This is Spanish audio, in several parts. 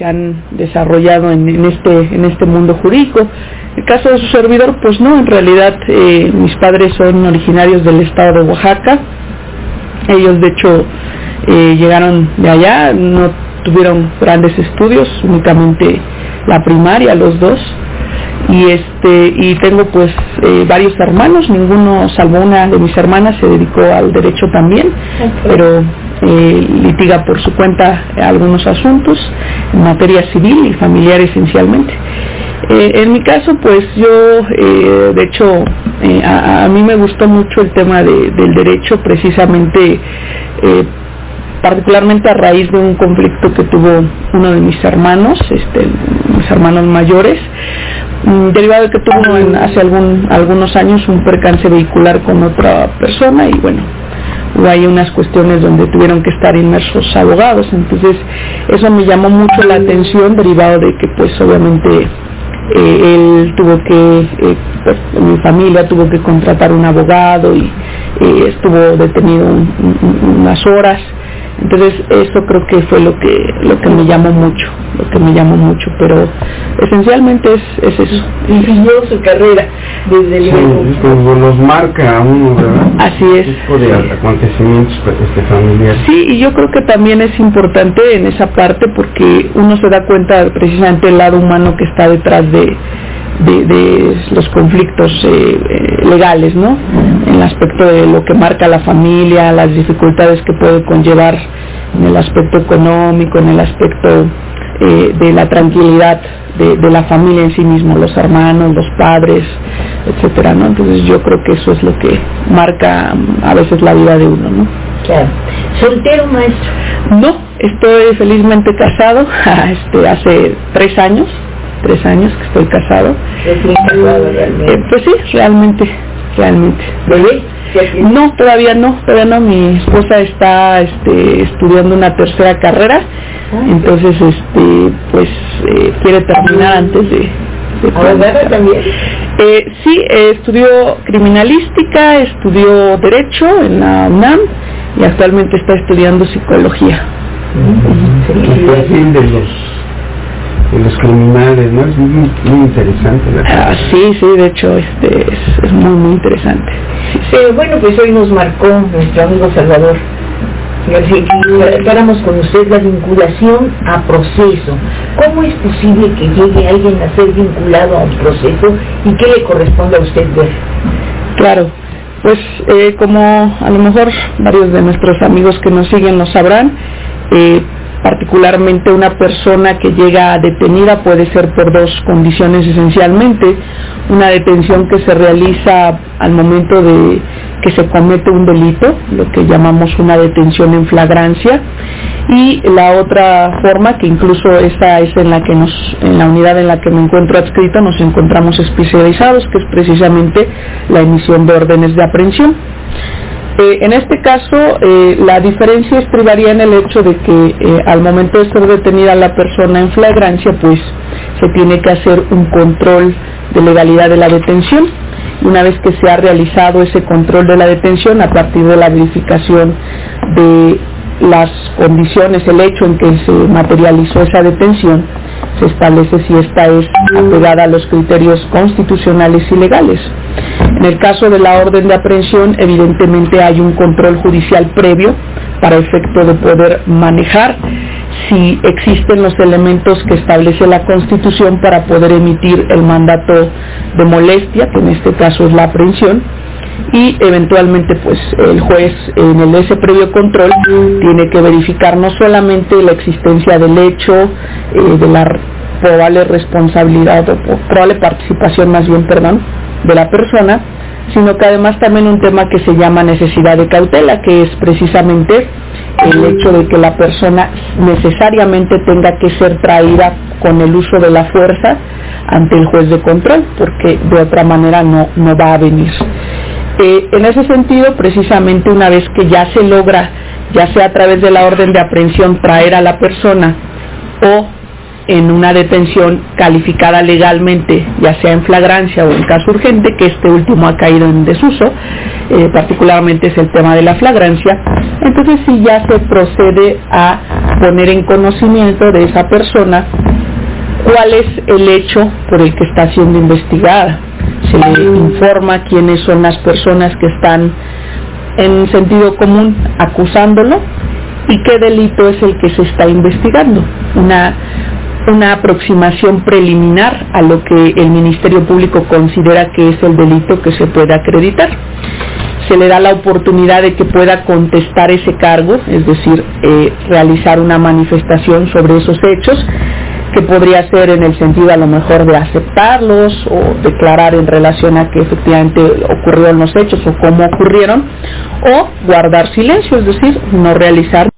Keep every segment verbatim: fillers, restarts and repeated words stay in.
han desarrollado en, en este en este mundo jurídico. En el caso de su servidor, pues no, en realidad eh, mis padres son originarios del estado de Oaxaca. Ellos de hecho eh, llegaron de allá, no tuvieron grandes estudios, únicamente la primaria los dos. Y este y tengo pues eh, varios hermanos, ninguno salvo una de mis hermanas se dedicó al derecho también, okay. pero eh, litiga por su cuenta algunos asuntos en materia civil y familiar esencialmente. Eh, en mi caso pues yo eh, de hecho eh, a, a mí me gustó mucho el tema de, del derecho precisamente eh, particularmente a raíz de un conflicto que tuvo uno de mis hermanos, este, mis hermanos mayores, derivado de que tuvo en, hace algún, algunos años un percance vehicular con otra persona y bueno, hubo ahí unas cuestiones donde tuvieron que estar inmersos abogados. Entonces eso me llamó mucho la atención, derivado de que pues obviamente eh, él tuvo que, eh, pues, mi familia tuvo que contratar un abogado y eh, estuvo detenido un, un, unas horas. Entonces eso creo que fue lo que lo que me llamó mucho, lo que me llamó mucho, pero esencialmente es, es eso. Y siguió su carrera desde el sí, como los marca a uno, ¿verdad? Así es. Este tipo de acontecimientos este, familiares. Sí, y yo creo que también es importante en esa parte porque uno se da cuenta precisamente del lado humano que está detrás de De, de los conflictos eh, eh, legales, ¿no? En el aspecto de lo que marca la familia, las dificultades que puede conllevar en el aspecto económico, en el aspecto eh, de la tranquilidad de, de la familia en sí mismo, los hermanos, los padres, etcétera, ¿no? Entonces yo creo que eso es lo que marca a veces la vida de uno, ¿no? Claro. ¿Soltero, maestro? No, estoy felizmente casado, este, hace tres años. tres años que estoy casado. ¿Estoy casado realmente? Eh, pues sí, realmente, realmente. ¿Bebé? No, todavía no, todavía no. Mi esposa está este, estudiando una tercera carrera, ah, entonces este, pues eh, quiere terminar antes de... de ¿Abogada también? Eh, sí, eh, estudió criminalística, estudió derecho en la UNAM y actualmente está estudiando psicología. Uh-huh. El perfil de los de los criminales, ¿no? Es muy, muy interesante la ah, sí, sí, de hecho este es, es muy, muy interesante. Sí, sí. Pero bueno, pues hoy nos marcó nuestro amigo Salvador. Si tratáramos con usted la vinculación a proceso, ¿cómo es posible que llegue alguien a ser vinculado a un proceso y qué le corresponde a usted ver? Claro, pues eh, como a lo mejor varios de nuestros amigos que nos siguen lo sabrán, eh, particularmente una persona que llega detenida puede ser por dos condiciones esencialmente: una detención que se realiza al momento de que se comete un delito, lo que llamamos una detención en flagrancia, y la otra forma, que incluso esta es en la que nos, en la unidad en la que me encuentro adscrito, nos encontramos especializados, que es precisamente la emisión de órdenes de aprehensión. Eh, en este caso, eh, la diferencia estribaría en el hecho de que eh, al momento de ser detenida la persona en flagrancia, pues se tiene que hacer un control de legalidad de la detención. Una vez que se ha realizado ese control de la detención, a partir de la verificación de las condiciones, el hecho en que se materializó esa detención, se establece si esta es apegada a los criterios constitucionales y legales. En el caso de la orden de aprehensión, evidentemente hay un control judicial previo para efecto de poder manejar si existen los elementos que establece la Constitución para poder emitir el mandato de molestia, que en este caso es la aprehensión, y eventualmente pues el juez en el ese previo control tiene que verificar no solamente la existencia del hecho, eh, de la probable responsabilidad o probable participación más bien, perdón, de la persona, sino que además también un tema que se llama necesidad de cautela, que es precisamente el hecho de que la persona necesariamente tenga que ser traída con el uso de la fuerza ante el juez de control, porque de otra manera no, no va a venir. Eh, en ese sentido, precisamente una vez que ya se logra, ya sea a través de la orden de aprehensión, traer a la persona o en una detención calificada legalmente, ya sea en flagrancia o en caso urgente, que este último ha caído en desuso, eh, particularmente es el tema de la flagrancia, entonces sí ya se procede a poner en conocimiento de esa persona cuál es el hecho por el que está siendo investigada. Se le informa quiénes son las personas que están en sentido común acusándolo y qué delito es el que se está investigando. Una, una aproximación preliminar a lo que el Ministerio Público considera que es el delito que se puede acreditar. Se le da la oportunidad de que pueda contestar ese cargo, es decir, eh, realizar una manifestación sobre esos hechos, que podría ser en el sentido a lo mejor de aceptarlos o declarar en relación a que efectivamente ocurrieron los hechos o cómo ocurrieron, o guardar silencio, es decir, no realizar.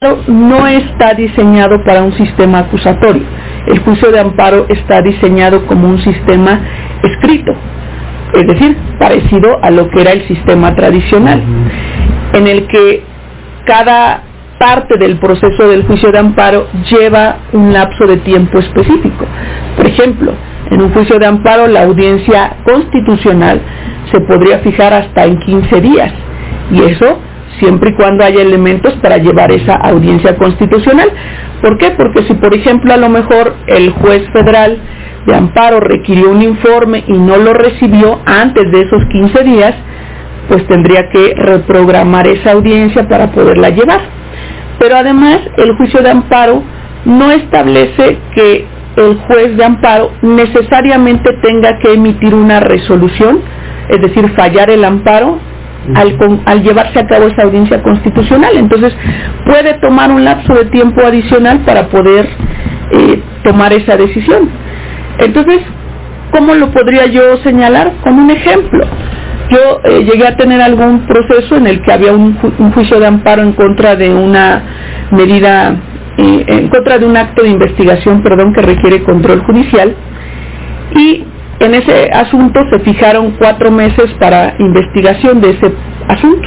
no está diseñado para un sistema acusatorio. El juicio de amparo está diseñado como un sistema escrito, es decir, parecido a lo que era el sistema tradicional, en el que cada parte del proceso del juicio de amparo lleva un lapso de tiempo específico. Por ejemplo, en un juicio de amparo la audiencia constitucional se podría fijar hasta en quince días, y eso siempre y cuando haya elementos para llevar esa audiencia constitucional. ¿Por qué? Porque si, por ejemplo, a lo mejor el juez federal de amparo requirió un informe y no lo recibió antes de esos quince días, pues tendría que reprogramar esa audiencia para poderla llevar. Pero además, el juicio de amparo no establece que el juez de amparo necesariamente tenga que emitir una resolución, es decir, fallar el amparo al, al llevarse a cabo esa audiencia constitucional. Entonces puede tomar un lapso de tiempo adicional para poder eh, tomar esa decisión. Entonces, ¿cómo lo podría yo señalar? Con un ejemplo. Yo eh, llegué a tener algún proceso en el que había un, ju un juicio de amparo en contra de una medida, eh, en contra de un acto de investigación, perdón, que requiere control judicial, y en ese asunto se fijaron cuatro meses para investigación de ese asunto.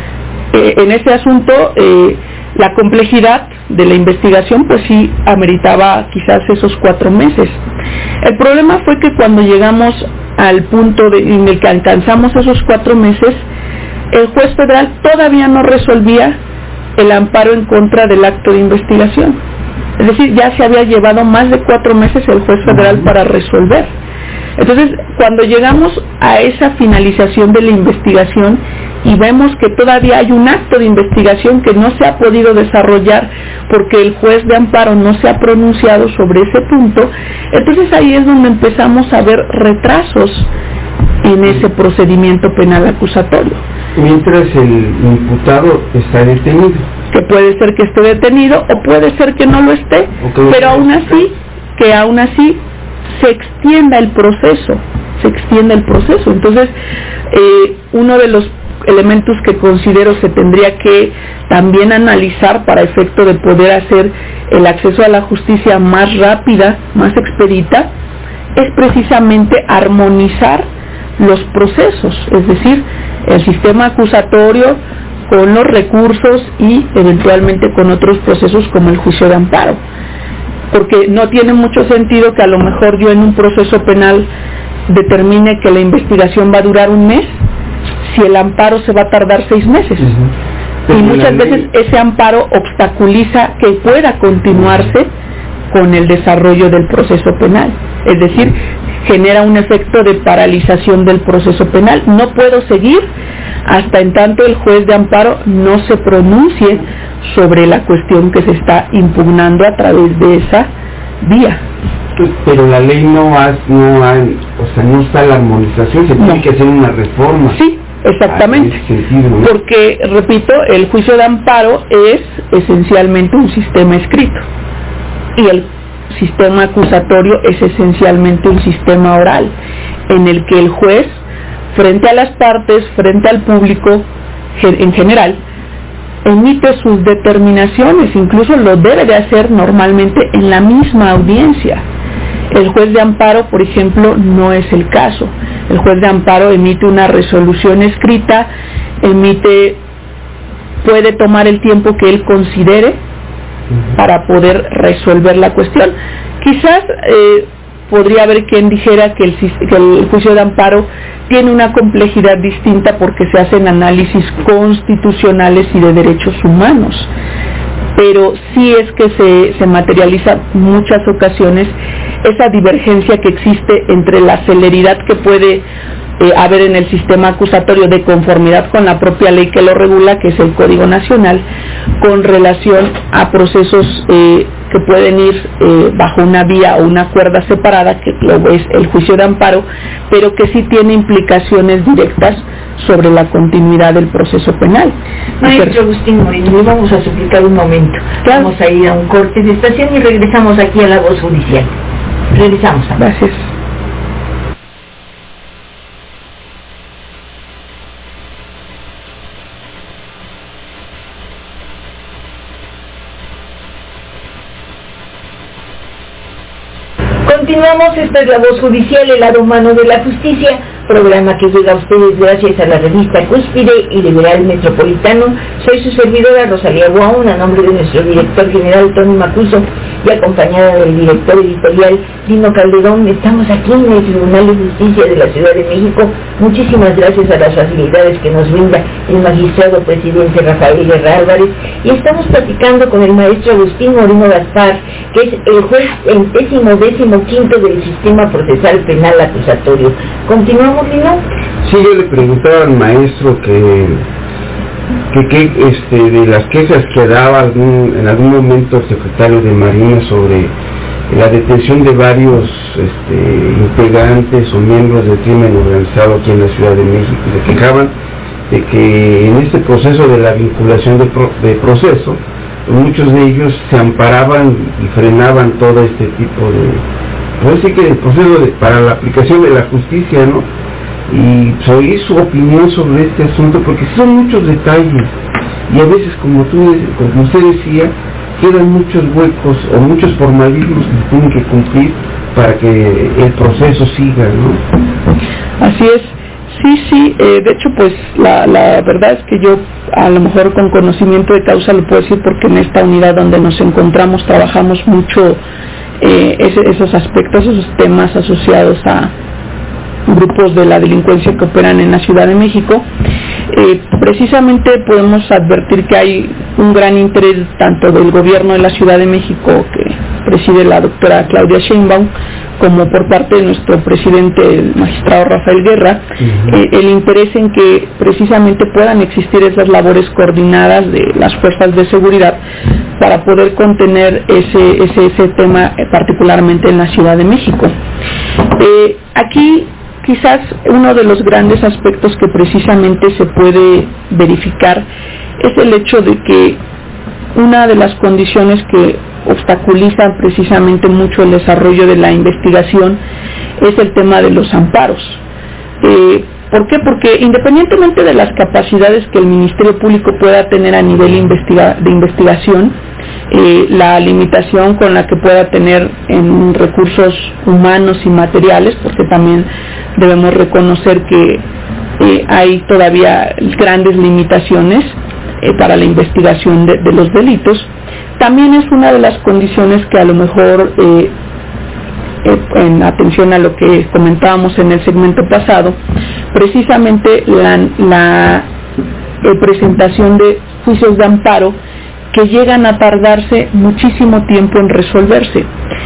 Eh, en ese asunto, eh, la complejidad de la investigación, pues sí ameritaba quizás esos cuatro meses. El problema fue que cuando llegamos al punto de, en el que alcanzamos esos cuatro meses, el juez federal todavía no resolvía el amparo en contra del acto de investigación. Es decir, ya se había llevado más de cuatro meses el juez federal para resolver. Entonces, cuando llegamos a esa finalización de la investigación y vemos que todavía hay un acto de investigación que no se ha podido desarrollar porque el juez de amparo no se ha pronunciado sobre ese punto, entonces ahí es donde empezamos a ver retrasos en ese procedimiento penal acusatorio. Mientras el imputado está detenido. Que puede ser que esté detenido o puede ser que no lo esté, pero aún así, que aún así se extienda el proceso, se extienda el proceso. Entonces, eh, uno de los elementos que considero se tendría que también analizar para efecto de poder hacer el acceso a la justicia más rápida, más expedita, es precisamente armonizar los procesos, es decir, el sistema acusatorio con los recursos y eventualmente con otros procesos como el juicio de amparo. Porque no tiene mucho sentido que a lo mejor yo en un proceso penal determine que la investigación va a durar un mes si el amparo se va a tardar seis meses. Uh-huh. Y muchas veces ese amparo obstaculiza que pueda continuarse con el desarrollo del proceso penal. Es decir, genera un efecto de paralización del proceso penal. No puedo seguir hasta en tanto el juez de amparo no se pronuncie sobre la cuestión que se está impugnando a través de esa vía. Pero la ley no ha, no ha, o sea, no está la armonización, se tiene no. que hacer una reforma. Sí, exactamente. Sentido, ¿no? Porque, repito, el juicio de amparo es esencialmente un sistema escrito y el sistema acusatorio es esencialmente un sistema oral, en el que el juez, frente a las partes, frente al público en general, emite sus determinaciones, incluso lo debe de hacer normalmente en la misma audiencia. El juez de amparo, por ejemplo, no es el caso. El juez de amparo emite una resolución escrita, emite, puede tomar el tiempo que él considere para poder resolver la cuestión. Quizás eh, podría haber quien dijera que el, que el juicio de amparo tiene una complejidad distinta porque se hacen análisis constitucionales y de derechos humanos, pero sí es que se, se materializa en muchas ocasiones esa divergencia que existe entre la celeridad que puede eh, haber en el sistema acusatorio de conformidad con la propia ley que lo regula, que es el Código Nacional, con relación a procesos eh, que pueden ir eh, bajo una vía o una cuerda separada, que luego es el juicio de amparo, pero que sí tiene implicaciones directas sobre la continuidad del proceso penal. Maestro Agustín Moreno, le vamos a suplicar un momento. Claro. Vamos a ir a un corte de estación y regresamos aquí a La Voz Judicial. Regresamos. Gracias. Continuamos, esta es La Voz Judicial, el lado humano de la justicia, programa que llega a ustedes gracias a la revista Cúspide y Liberal Metropolitano. Soy su servidora Rosalía Guaún, a nombre de nuestro director general Tony Macuso y acompañada del director editorial Lino Calderón. Estamos aquí en el Tribunal de Justicia de la Ciudad de México. Muchísimas gracias a las facilidades que nos brinda el magistrado presidente Rafael Guerra Álvarez, y estamos platicando con el maestro Agustín Moreno Gaspar, que es el juez en décimo décimo quinto del Sistema Procesal Penal Acusatorio. Continuamos, Lino. Sí, yo le preguntaba al maestro que que, que este, de las quejas que daba algún, en algún momento el secretario de Marina sobre la detención de varios este, integrantes o miembros del crimen organizado aquí en la Ciudad de México, se quejaban de que en este proceso de la vinculación de, pro, de proceso, muchos de ellos se amparaban y frenaban todo este tipo de, pues sí que el proceso de, para la aplicación de la justicia, ¿no? Y oír su opinión sobre este asunto, porque son muchos detalles y a veces, como tú, como usted decía, quedan muchos huecos o muchos formalismos que se tienen que cumplir para que el proceso siga, ¿no? Así es. Sí, sí, eh, de hecho, pues la, la verdad es que yo a lo mejor con conocimiento de causa lo puedo decir, porque en esta unidad donde nos encontramos trabajamos mucho eh, ese, esos aspectos, esos temas asociados a grupos de la delincuencia que operan en la Ciudad de México. Eh, precisamente podemos advertir que hay un gran interés tanto del gobierno de la Ciudad de México, que preside la doctora Claudia Sheinbaum, como por parte de nuestro presidente, el magistrado Rafael Guerra, uh-huh. eh, el interés en que precisamente puedan existir esas labores coordinadas de las fuerzas de seguridad para poder contener ese, ese, ese tema, eh, particularmente en la Ciudad de México. Eh, aquí quizás uno de los grandes aspectos que precisamente se puede verificar es el hecho de que una de las condiciones que obstaculizan precisamente mucho el desarrollo de la investigación es el tema de los amparos. Eh, ¿Por qué? Porque independientemente de las capacidades que el Ministerio Público pueda tener a nivel investiga- de investigación, eh, la limitación con la que pueda tener en recursos humanos y materiales, porque también debemos reconocer que eh, hay todavía grandes limitaciones eh, para la investigación de, de los delitos, también es una de las condiciones que a lo mejor, eh, eh, en atención a lo que comentábamos en el segmento pasado, precisamente la, la eh, presentación de juicios de amparo que llegan a tardarse muchísimo tiempo en resolverse,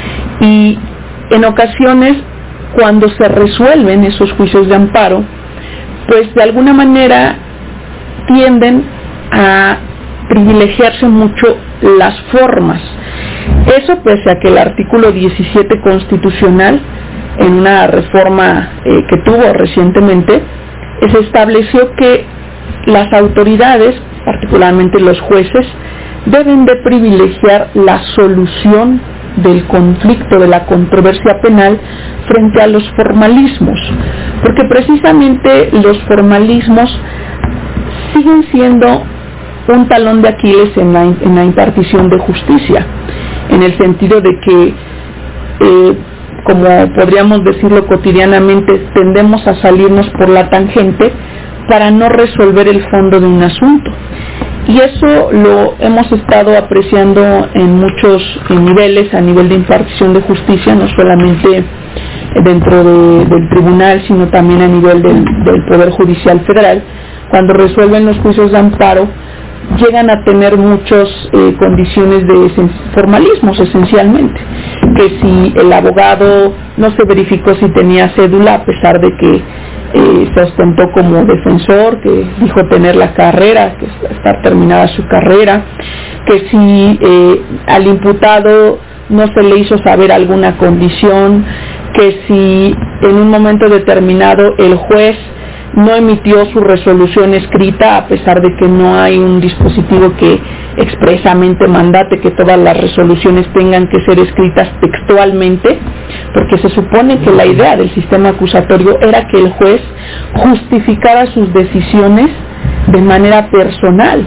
y en ocasiones cuando se resuelven esos juicios de amparo, pues de alguna manera tienden a privilegiarse mucho las formas. Eso pese a que el artículo diecisiete constitucional, en una reforma eh, que tuvo recientemente, se estableció que las autoridades, particularmente los jueces, deben de privilegiar la solución del conflicto, de la controversia penal, frente a los formalismos, porque precisamente los formalismos siguen siendo un talón de Aquiles en la, en la impartición de justicia, en el sentido de que, eh, como podríamos decirlo cotidianamente, tendemos a salirnos por la tangente para no resolver el fondo de un asunto. Y eso lo hemos estado apreciando en muchos niveles, a nivel de impartición de justicia, no solamente dentro de, del tribunal, sino también a nivel del, del Poder Judicial Federal. Cuando resuelven los juicios de amparo, llegan a tener muchas eh, condiciones de esen- formalismos, esencialmente, que si el abogado no se verificó si tenía cédula, a pesar de que eh, se ostentó como defensor, que dijo tener la carrera, que estar terminada su carrera, que si eh, al imputado no se le hizo saber alguna condición, que si en un momento determinado el juez no emitió su resolución escrita, a pesar de que no hay un dispositivo que expresamente mandate que todas las resoluciones tengan que ser escritas textualmente, porque se supone que la idea del sistema acusatorio era que el juez justificara sus decisiones de manera personal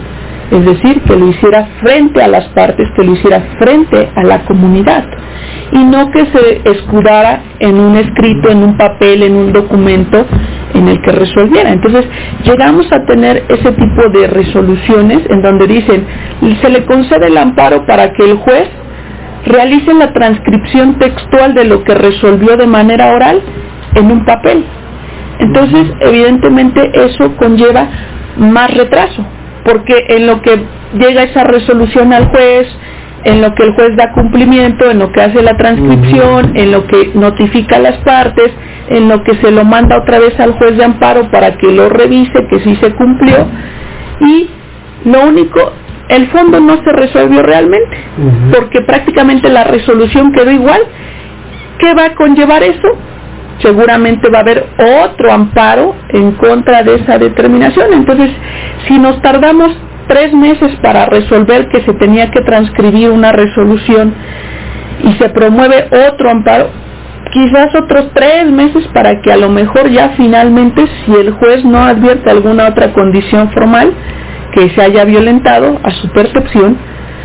es decir, que lo hiciera frente a las partes, que lo hiciera frente a la comunidad, y no que se escudara en un escrito, en un papel, en un documento en el que resolviera. Entonces llegamos a tener ese tipo de resoluciones en donde dicen, se le concede el amparo para que el juez realice la transcripción textual de lo que resolvió de manera oral en un papel. Entonces, evidentemente eso conlleva más retraso, porque en lo que llega esa resolución al juez, en lo que el juez da cumplimiento, en lo que hace la transcripción, en lo que notifica a las partes, en lo que se lo manda otra vez al juez de amparo para que lo revise, que sí se cumplió, y lo único, el fondo no se resolvió realmente, uh-huh. porque prácticamente la resolución quedó igual. ¿Qué va a conllevar eso? Seguramente va a haber otro amparo en contra de esa determinación. Entonces, si nos tardamos tres meses para resolver que se tenía que transcribir una resolución y se promueve otro amparo, quizás otros tres meses para que a lo mejor ya finalmente, si el juez no advierte alguna otra condición formal que se haya violentado a su percepción,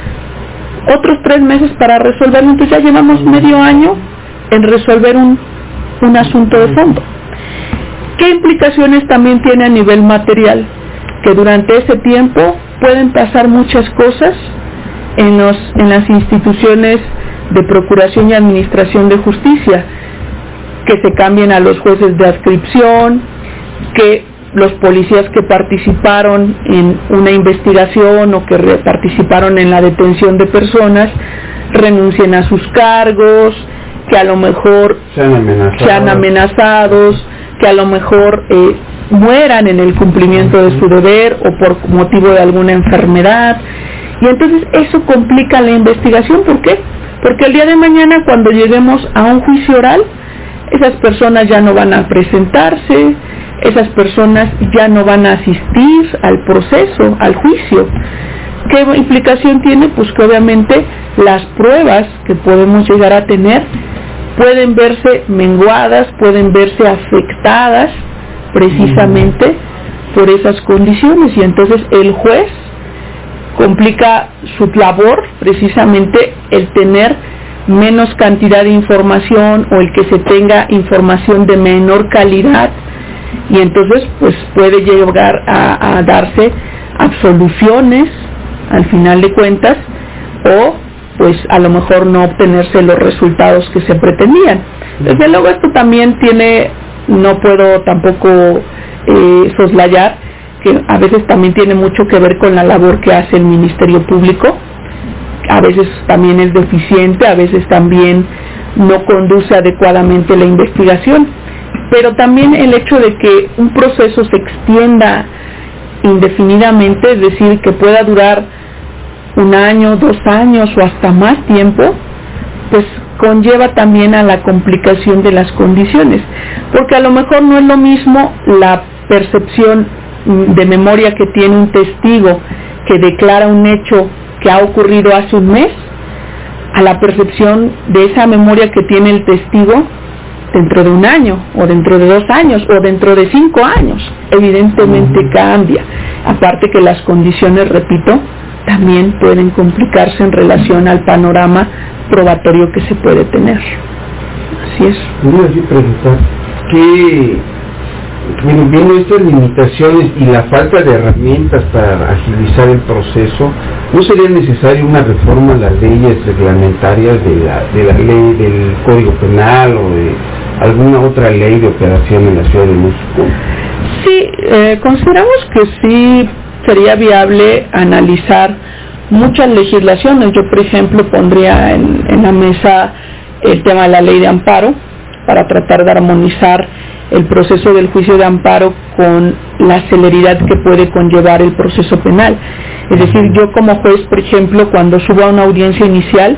otros tres meses para resolverlo. Entonces ya llevamos medio año en resolver un, un asunto de fondo. ¿Qué implicaciones también tiene a nivel material? Que durante ese tiempo pueden pasar muchas cosas en, los, en las instituciones de procuración y administración de justicia, que se cambien a los jueces de adscripción, que los policías que participaron en una investigación o que participaron en la detención de personas renuncien a sus cargos, que a lo mejor sean amenazados, sean amenazados que a lo mejor eh, mueran en el cumplimiento de su deber o por motivo de alguna enfermedad. Y entonces eso complica la investigación. ¿Por qué? Porque el día de mañana, cuando lleguemos a un juicio oral, esas personas ya no van a presentarse, esas personas ya no van a asistir al proceso, al juicio. ¿Qué implicación tiene? Pues que obviamente las pruebas que podemos llegar a tener pueden verse menguadas, pueden verse afectadas precisamente por esas condiciones, y entonces el juez complica su labor precisamente el tener menos cantidad de información o el que se tenga información de menor calidad, y entonces pues puede llegar a, a darse absoluciones al final de cuentas, o pues a lo mejor no obtenerse los resultados que se pretendían. Desde luego esto también tiene, no puedo tampoco eh, soslayar que a veces también tiene mucho que ver con la labor que hace el Ministerio Público. A veces también es deficiente, a veces también no conduce adecuadamente la investigación, pero también el hecho de que un proceso se extienda indefinidamente, es decir, que pueda durar un año, dos años o hasta más tiempo, pues conlleva también a la complicación de las condiciones, porque a lo mejor no es lo mismo la percepción de memoria que tiene un testigo que declara un hecho que ha ocurrido hace un mes, a la percepción de esa memoria que tiene el testigo dentro de un año, o dentro de dos años, o dentro de cinco años. Evidentemente uh-huh. cambia. Aparte que las condiciones, repito, también pueden complicarse en relación al panorama probatorio que se puede tener. Así es. Voy a preguntar, ¿qué, bueno, viendo estas limitaciones y la falta de herramientas para agilizar el proceso, ¿no sería necesaria una reforma a las leyes reglamentarias de la, de la ley del Código Penal o de alguna otra ley de operación en la Ciudad de México? Sí, eh, consideramos que sí sería viable analizar muchas legislaciones. Yo, por ejemplo, pondría en, en la mesa el tema de la ley de amparo para tratar de armonizar el proceso del juicio de amparo con la celeridad que puede conllevar el proceso penal. Es decir, yo como juez, por ejemplo, cuando subo a una audiencia inicial,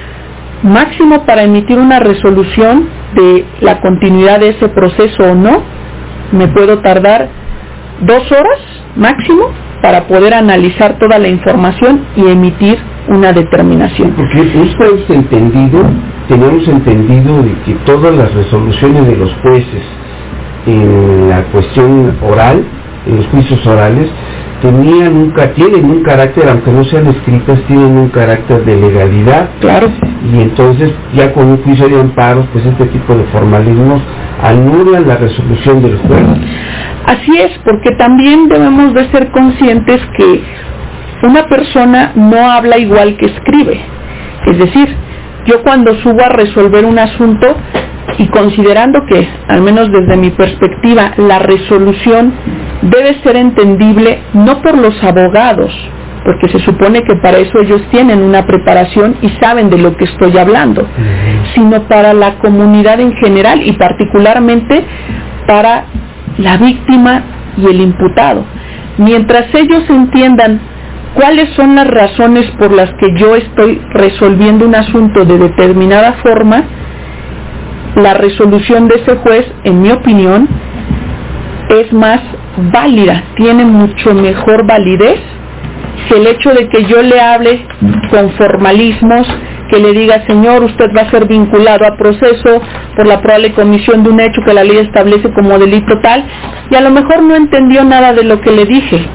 máximo para emitir una resolución de la continuidad de ese proceso o no, me puedo tardar dos horas máximo para poder analizar toda la información y emitir una determinación. Porque hemos entendido, tenemos entendido de que todas las resoluciones de los jueces en la cuestión oral, en los juicios orales, tenían un, tienen un carácter, aunque no sean escritas, tienen un carácter de legalidad. Claro. Y entonces, ya con un juicio de amparos, pues este tipo de formalismos anulan la resolución del juez. Así es, porque también debemos de ser conscientes que una persona no habla igual que escribe. Es decir, yo cuando subo a resolver un asunto, y considerando que, al menos desde mi perspectiva, la resolución debe ser entendible no por los abogados, porque se supone que para eso ellos tienen una preparación y saben de lo que estoy hablando, uh-huh. sino para la comunidad en general y particularmente para la víctima y el imputado. Mientras ellos entiendan cuáles son las razones por las que yo estoy resolviendo un asunto de determinada forma, la resolución de ese juez, en mi opinión, es más válida, tiene mucho mejor validez que el hecho de que yo le hable con formalismos, que le diga, señor, usted va a ser vinculado a proceso por la probable comisión de un hecho que la ley establece como delito tal, y a lo mejor no entendió nada de lo que le dije.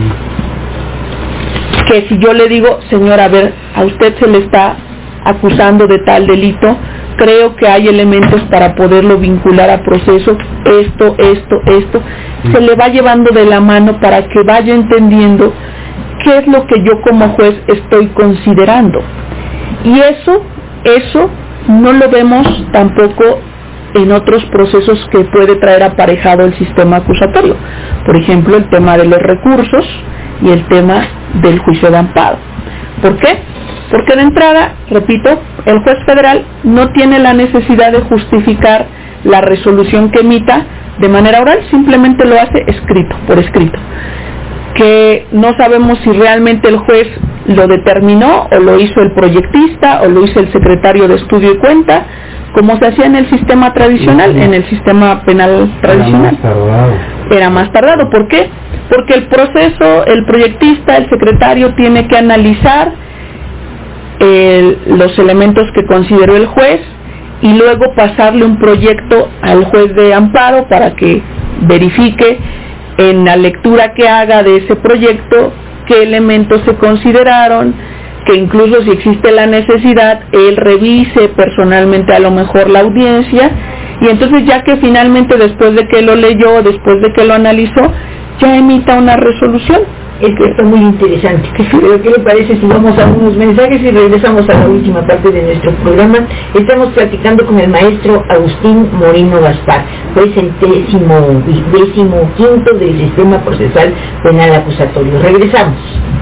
Que si yo le digo, señor, a ver, a usted se le está acusando de tal delito, creo que hay elementos para poderlo vincular a proceso, esto, esto, esto, se le va llevando de la mano para que vaya entendiendo qué es lo que yo como juez estoy considerando. Y eso, eso no lo vemos tampoco en otros procesos que puede traer aparejado el sistema acusatorio. Por ejemplo, el tema de los recursos y el tema del juicio de amparo. ¿Por qué? Porque de entrada, repito, el juez federal no tiene la necesidad de justificar la resolución que emita de manera oral, simplemente lo hace escrito, por escrito. Que no sabemos si realmente el juez lo determinó o lo hizo el proyectista o lo hizo el secretario de estudio y cuenta, como se hacía en el sistema tradicional, sí, sí. en el sistema penal tradicional. Era más tardado. Era más tardado. ¿Por qué? Porque el proceso, el proyectista, el secretario tiene que analizar el, los elementos que consideró el juez y luego pasarle un proyecto al juez de amparo para que verifique en la lectura que haga de ese proyecto qué elementos se consideraron, que incluso si existe la necesidad, él revise personalmente a lo mejor la audiencia, y entonces ya que finalmente después de que lo leyó, después de que lo analizó, ya emita una resolución. Esto está muy interesante. Pero ¿qué le parece si vamos a unos mensajes y regresamos a la última parte de nuestro programa? Estamos platicando con el maestro Agustín Moreno Gaspar, juez centésimo y décimo quinto del Sistema Procesal Penal Acusatorio. Regresamos.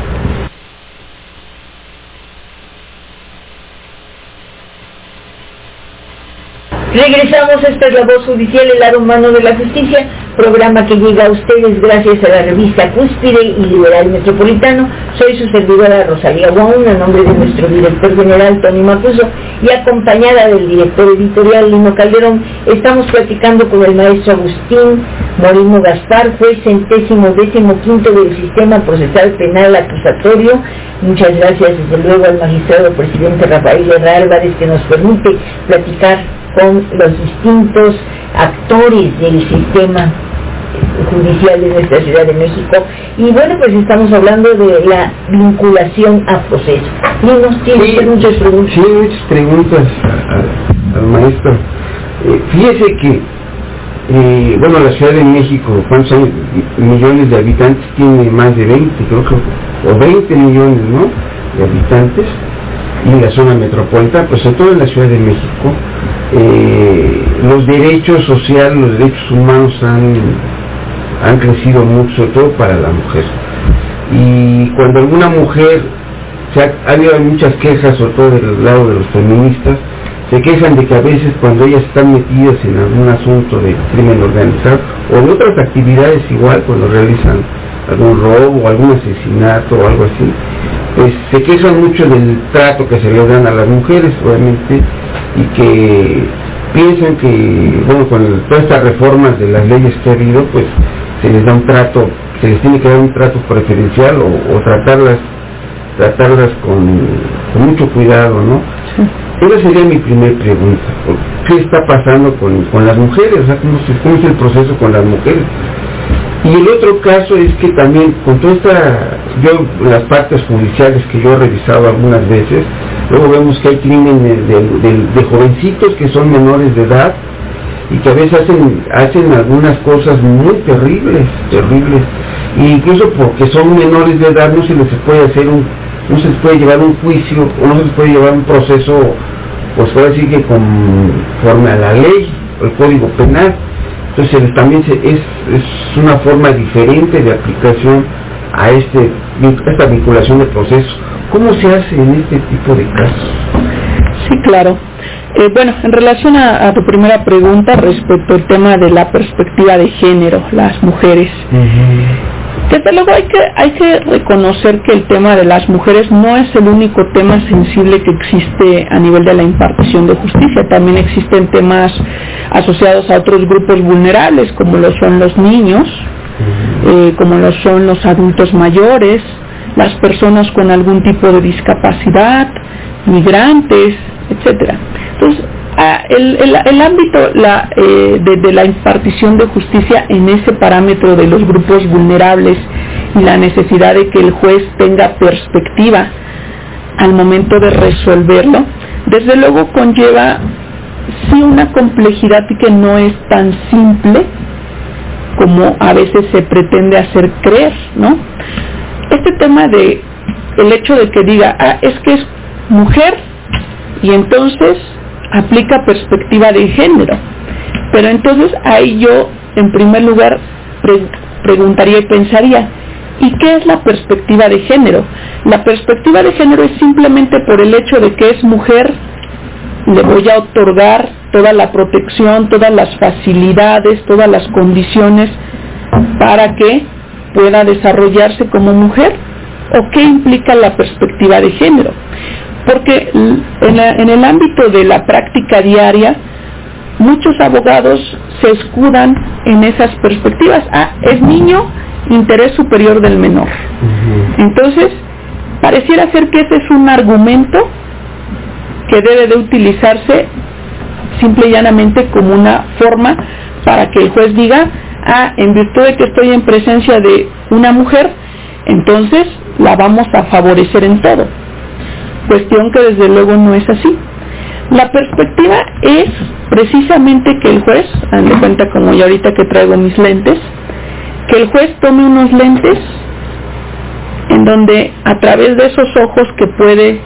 Regresamos, esta es La Voz Judicial, el lado humano de la justicia, programa que llega a ustedes gracias a la revista Cúspide y Liberal Metropolitano. Soy su servidora Rosalía Guaún, a nombre de nuestro director general Tony Macuso y acompañada del director editorial Lino Calderón. Estamos platicando con el maestro Agustín Moreno Gaspar, juez centésimo décimo quinto del Sistema Procesal Penal Acusatorio. Muchas gracias desde luego al magistrado presidente Rafael Herrera Álvarez, que nos permite platicar con los distintos actores del sistema judicial de nuestra Ciudad de México. Y bueno, pues estamos hablando de la vinculación a proceso. Lino, ¿tiene sí, muchas preguntas? Sí, muchas preguntas al maestro. Eh, fíjese que, eh, bueno, la Ciudad de México, ¿cuántos años, millones de habitantes? Tiene más de veinte, creo que, o veinte millones, ¿no?, de habitantes. Y la zona metropolitana, pues sobre todo en la Ciudad de México, eh, los derechos sociales, los derechos humanos han, han crecido mucho, sobre todo para la mujer. Y cuando alguna mujer, se ha, ha habido muchas quejas, sobre todo del lado de los feministas, se quejan de que a veces cuando ellas están metidas en algún asunto de crimen organizado o de otras actividades igual, cuando realizan algún robo o algún asesinato o algo así, pues se quejan mucho del trato que se les dan a las mujeres, obviamente, y que piensan que, bueno, con el, todas estas reformas de las leyes que ha habido, pues se les da un trato, se les tiene que dar un trato preferencial o, o tratarlas tratarlas con, con mucho cuidado, ¿no? Sí. Esa sería mi primera pregunta. ¿Qué está pasando con, con las mujeres? O sea, ¿cómo, se, ¿cómo es el proceso con las mujeres? Y el otro caso es que también con toda esta, yo las partes judiciales que yo he revisado algunas veces, luego vemos que hay crímenes de, de, de jovencitos que son menores de edad y que a veces hacen hacen algunas cosas muy terribles, terribles, e incluso porque son menores de edad no se les puede hacer un, no se les puede llevar un juicio o no se les puede llevar un proceso, pues puede decir que conforme a la ley, el Código Penal. Entonces también se, es, es una forma diferente de aplicación a este esta vinculación de proceso. ¿Cómo se hace en este tipo de casos? Sí, claro. Eh, bueno, en relación a, a tu primera pregunta respecto al tema de la perspectiva de género, las mujeres. Uh-huh. Desde luego hay que, hay que reconocer que el tema de las mujeres no es el único tema sensible que existe a nivel de la impartición de justicia. También existen temas asociados a otros grupos vulnerables, como lo son los niños, uh-huh. eh, como lo son los adultos mayores, las personas con algún tipo de discapacidad, migrantes, etcétera. Entonces, ah, el, el, el ámbito la, eh, de, de la impartición de justicia en ese parámetro de los grupos vulnerables y la necesidad de que el juez tenga perspectiva al momento de resolverlo, desde luego conlleva sí una complejidad que no es tan simple como a veces se pretende hacer creer, ¿no? Este tema de el hecho de que diga, ah, es que es mujer y entonces aplica perspectiva de género, pero entonces ahí yo en primer lugar pre- preguntaría y pensaría, ¿y qué es la perspectiva de género? La perspectiva de género es simplemente por el hecho de que es mujer, le voy a otorgar toda la protección, todas las facilidades, todas las condiciones para que pueda desarrollarse como mujer, ¿o qué implica la perspectiva de género? Porque en, la, en el ámbito de la práctica diaria, muchos abogados se escudan en esas perspectivas. Ah, es niño, interés superior del menor. Uh-huh. Entonces, pareciera ser que ese es un argumento que debe de utilizarse simple y llanamente como una forma para que el juez diga, ah, en virtud de que estoy en presencia de una mujer, entonces la vamos a favorecer en todo. Cuestión que desde luego no es así. La perspectiva es precisamente que el juez, haz de cuenta como yo ahorita que traigo mis lentes, que el juez tome unos lentes en donde a través de esos ojos que puede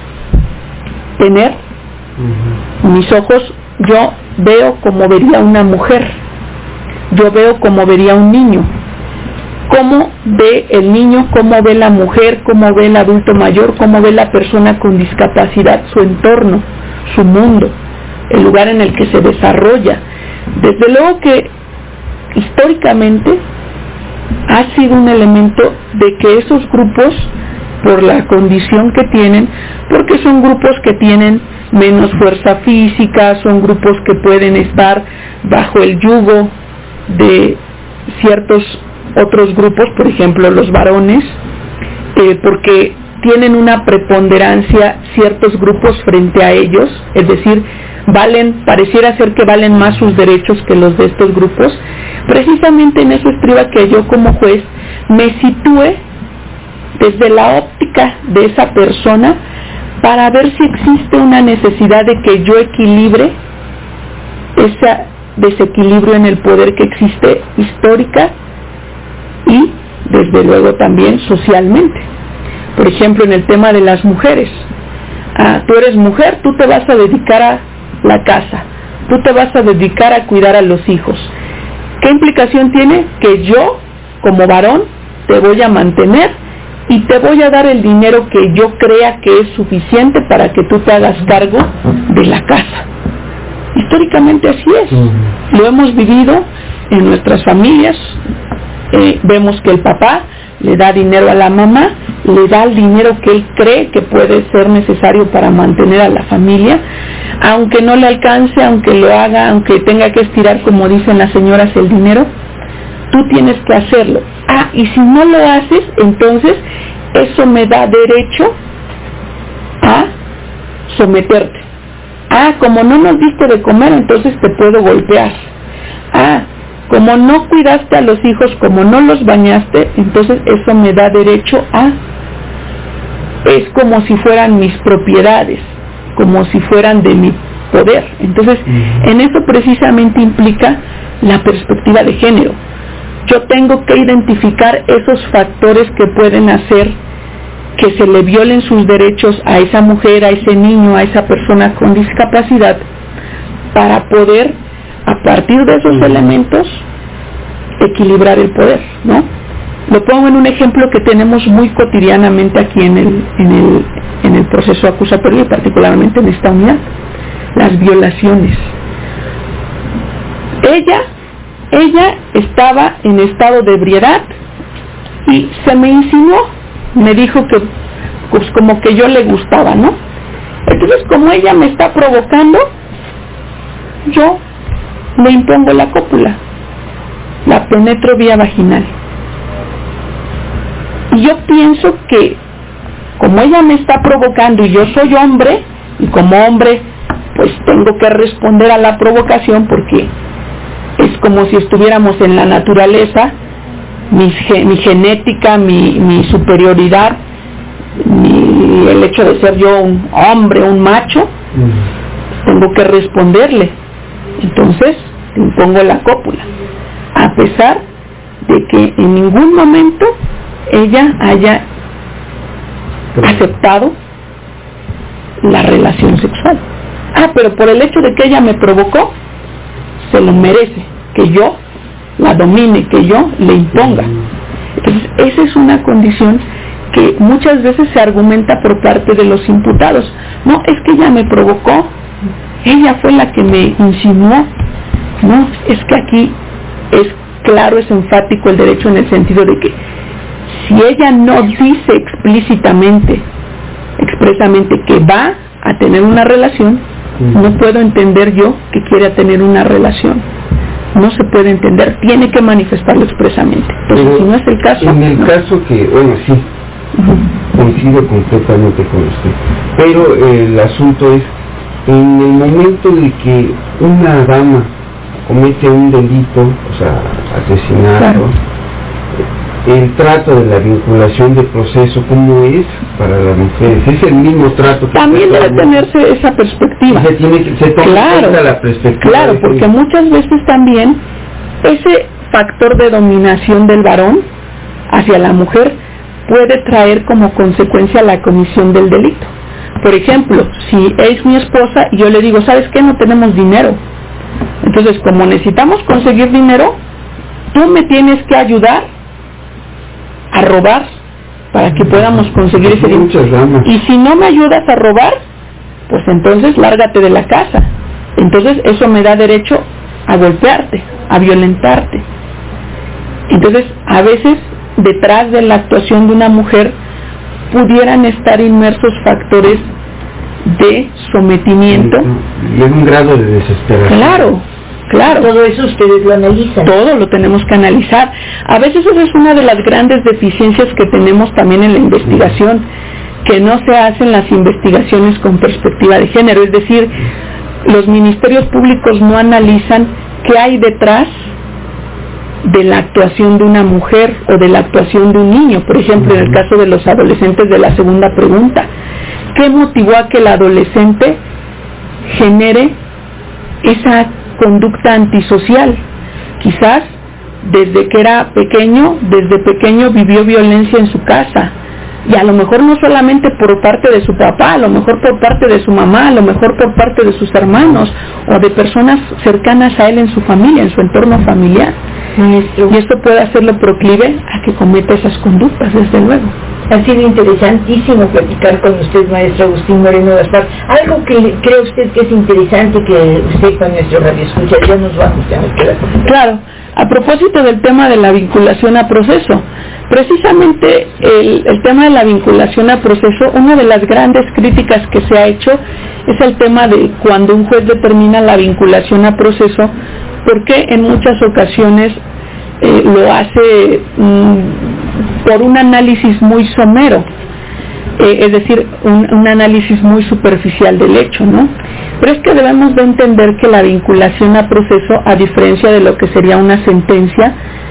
tener, uh-huh. mis ojos, yo veo como vería una mujer, yo veo como vería un niño. Cómo ve el niño, cómo ve la mujer, cómo ve el adulto mayor, cómo ve la persona con discapacidad, su entorno, su mundo, el lugar en el que se desarrolla. Desde luego que históricamente ha sido un elemento de que esos grupos, por la condición que tienen, porque son grupos que tienen menos fuerza física, son grupos que pueden estar bajo el yugo de ciertos otros grupos, por ejemplo los varones, eh, porque tienen una preponderancia ciertos grupos frente a ellos, es decir, valen, pareciera ser que valen más sus derechos que los de estos grupos. Precisamente en eso estriba que yo como juez me sitúe desde la óptica de esa persona para ver si existe una necesidad de que yo equilibre ese desequilibrio en el poder que existe histórica y desde luego también socialmente. Por ejemplo, en el tema de las mujeres, ah, tú eres mujer, tú te vas a dedicar a la casa, tú te vas a dedicar a cuidar a los hijos. ¿Qué implicación tiene? Que yo, como varón, te voy a mantener y te voy a dar el dinero que yo crea que es suficiente para que tú te hagas cargo de la casa. Históricamente así es, uh-huh. Lo hemos vivido en nuestras familias. Eh, vemos que el papá le da dinero a la mamá, le da el dinero que él cree que puede ser necesario para mantener a la familia, aunque no le alcance, aunque lo haga, aunque tenga que estirar, como dicen las señoras, el dinero, tú tienes que hacerlo. Ah, y si no lo haces, entonces eso me da derecho a someterte. Ah, como no nos diste de comer, entonces te puedo golpear. Ah, como no cuidaste a los hijos, como no los bañaste, entonces eso me da derecho a, es como si fueran mis propiedades, como si fueran de mi poder. Entonces, uh-huh. en eso precisamente implica la perspectiva de género. Yo tengo que identificar esos factores que pueden hacer que se le violen sus derechos a esa mujer, a ese niño, a esa persona con discapacidad, para poder, a partir de esos uh-huh. elementos, equilibrar el poder, ¿no? Lo pongo en un ejemplo que tenemos muy cotidianamente aquí en el, en el, en el proceso acusatorio, y particularmente en esta unidad, las violaciones. Ella, ella estaba en estado de ebriedad y se me insinuó, me dijo que pues como que yo le gustaba, ¿no? Entonces, como ella me está provocando, yo le impongo la cópula, la penetro vía vaginal. Y yo pienso que como ella me está provocando y yo soy hombre, y como hombre pues tengo que responder a la provocación, porque es como si estuviéramos en la naturaleza, mi, mi genética, mi, mi superioridad, mi, el hecho de ser yo un hombre, un macho, mm. tengo que responderle. Entonces le impongo la cópula, a pesar de que en ningún momento ella haya aceptado la relación sexual. Ah, pero por el hecho de que ella me provocó, se lo merece, que yo la domine, que yo le imponga. Entonces, esa es una condición que muchas veces se argumenta por parte de los imputados. No, es que ella me provocó, ella fue la que me insinuó. No, es que aquí es claro, es enfático el derecho en el sentido de que si ella no dice explícitamente, expresamente que va a tener una relación, no puedo entender yo que quiera tener una relación. No se puede entender, tiene que manifestarlo expresamente. Entonces, pero si no es el caso... En el no. caso que, bueno, sí, uh-huh. coincido completamente con usted, pero eh, el asunto es, en el momento de que una dama comete un delito, o sea, asesinato, claro. el trato de la vinculación de proceso, ¿cómo es para las mujeres? ¿Es el mismo trato que también debe tenerse esa perspectiva? Se tiene que, se toma claro, la perspectiva. Claro, porque muchas veces también ese factor de dominación del varón hacia la mujer puede traer como consecuencia la comisión del delito. Por ejemplo, si es mi esposa y yo le digo, ¿sabes qué? No tenemos dinero. Entonces, como necesitamos conseguir dinero, tú me tienes que ayudar a robar para que podamos conseguir ese dinero. Y si no me ayudas a robar, pues entonces lárgate de la casa. Entonces eso me da derecho a golpearte, a violentarte. Entonces, a veces detrás de la actuación de una mujer pudieran estar inmersos factores de sometimiento y en un grado de desesperación. Claro, claro. Todo eso ustedes lo analizan. Todo lo tenemos que analizar. A veces esa es una de las grandes deficiencias que tenemos también en la investigación, que no se hacen las investigaciones con perspectiva de género, es decir, los ministerios públicos no analizan qué hay detrás de la actuación de una mujer o de la actuación de un niño. Por ejemplo, en el caso de los adolescentes de la segunda pregunta, ¿qué motivó a que el adolescente genere esa conducta antisocial? Quizás desde que era pequeño, desde pequeño vivió violencia en su casa, y a lo mejor no solamente por parte de su papá, a lo mejor por parte de su mamá, a lo mejor por parte de sus hermanos o de personas cercanas a él en su familia, en su entorno familiar. Maestro. Y esto puede hacerlo proclive a que cometa esas conductas, desde luego. Ha sido interesantísimo platicar con usted, maestro Agustín Moreno Gaspar. Algo que cree usted que es interesante que usted con nuestro radio escucha, ya nos vamos, ya nos queda. Claro, a propósito del tema de la vinculación a proceso, precisamente el, el tema de la vinculación a proceso, una de las grandes críticas que se ha hecho es el tema de cuando un juez determina la vinculación a proceso, porque en muchas ocasiones eh, lo hace mmm, por un análisis muy somero. eh, es decir, un, un análisis muy superficial del hecho, ¿no? Pero es que debemos de entender que la vinculación a proceso, a diferencia de lo que sería una sentencia,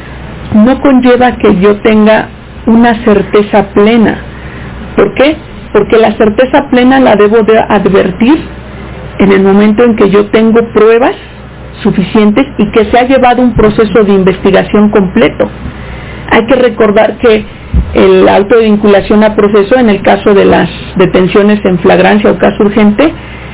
no conlleva que yo tenga una certeza plena. ¿Por qué? Porque la certeza plena la debo de advertir en el momento en que yo tengo pruebas suficientes y que se ha llevado un proceso de investigación completo. Hay que recordar que el auto de vinculación a proceso, en el caso de las detenciones en flagrancia o caso urgente,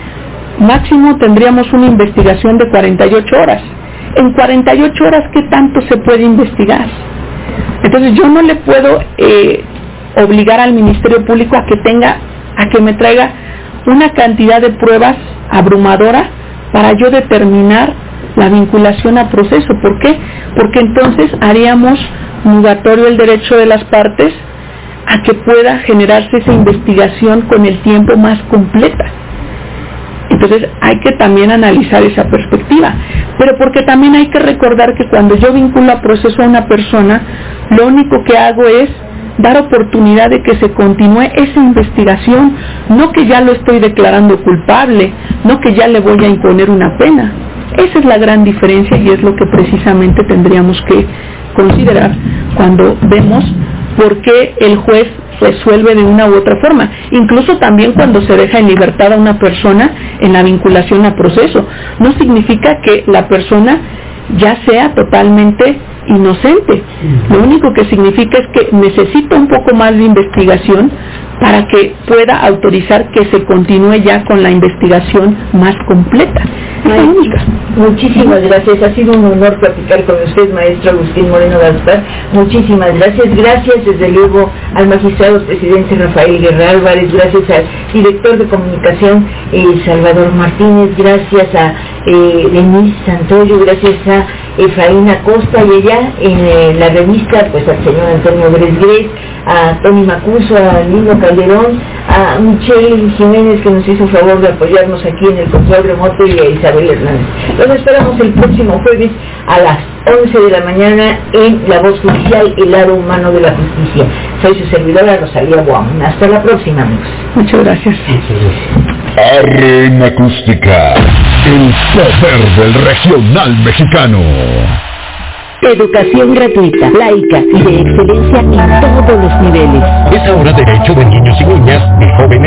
máximo tendríamos una investigación de cuarenta y ocho horas. En cuarenta y ocho horas, ¿qué tanto se puede investigar? Entonces yo no le puedo eh, obligar al Ministerio Público a que tenga, a que me traiga una cantidad de pruebas abrumadora para yo determinar la vinculación a proceso. ¿Por qué? Porque entonces haríamos nugatorio el derecho de las partes a que pueda generarse esa investigación con el tiempo más completa. Entonces hay que también analizar esa perspectiva, pero porque también hay que recordar que cuando yo vinculo a proceso a una persona, lo único que hago es dar oportunidad de que se continúe esa investigación, no que ya lo estoy declarando culpable, no que ya le voy a imponer una pena. Esa es la gran diferencia y es lo que precisamente tendríamos que considerar cuando vemos por qué el juez resuelve de una u otra forma, incluso también cuando se deja en libertad a una persona en la vinculación a proceso. No significa que la persona ya sea totalmente inocente. Lo único que significa es que necesita un poco más de investigación para que pueda autorizar que se continúe ya con la investigación más completa. Es única. Muchísimas gracias, ha sido un honor platicar con usted, maestro Agustín Moreno Gaspar. Muchísimas gracias, gracias desde luego al magistrado presidente Rafael Guerra Álvarez, gracias al director de comunicación eh, Salvador Martínez, gracias a eh, Denise Santoyo, gracias a Efraín Acosta y allá en eh, la revista pues al señor Antonio Gres, a Tony Macuso, a Lino Calderón, a Michelle Jiménez que nos hizo el favor de apoyarnos aquí en el control remoto y a Isabel Hernández. Los esperamos el próximo jueves a las once de la mañana en La Voz Judicial, el lado humano de la justicia. Soy su servidora Rosalía Boamón. Hasta la próxima, amigos. Muchas gracias. Arena Acústica, el poder del regional mexicano. Educación gratuita, laica y de excelencia en todos los niveles. Es ahora derecho de niños y niñas, de jóvenes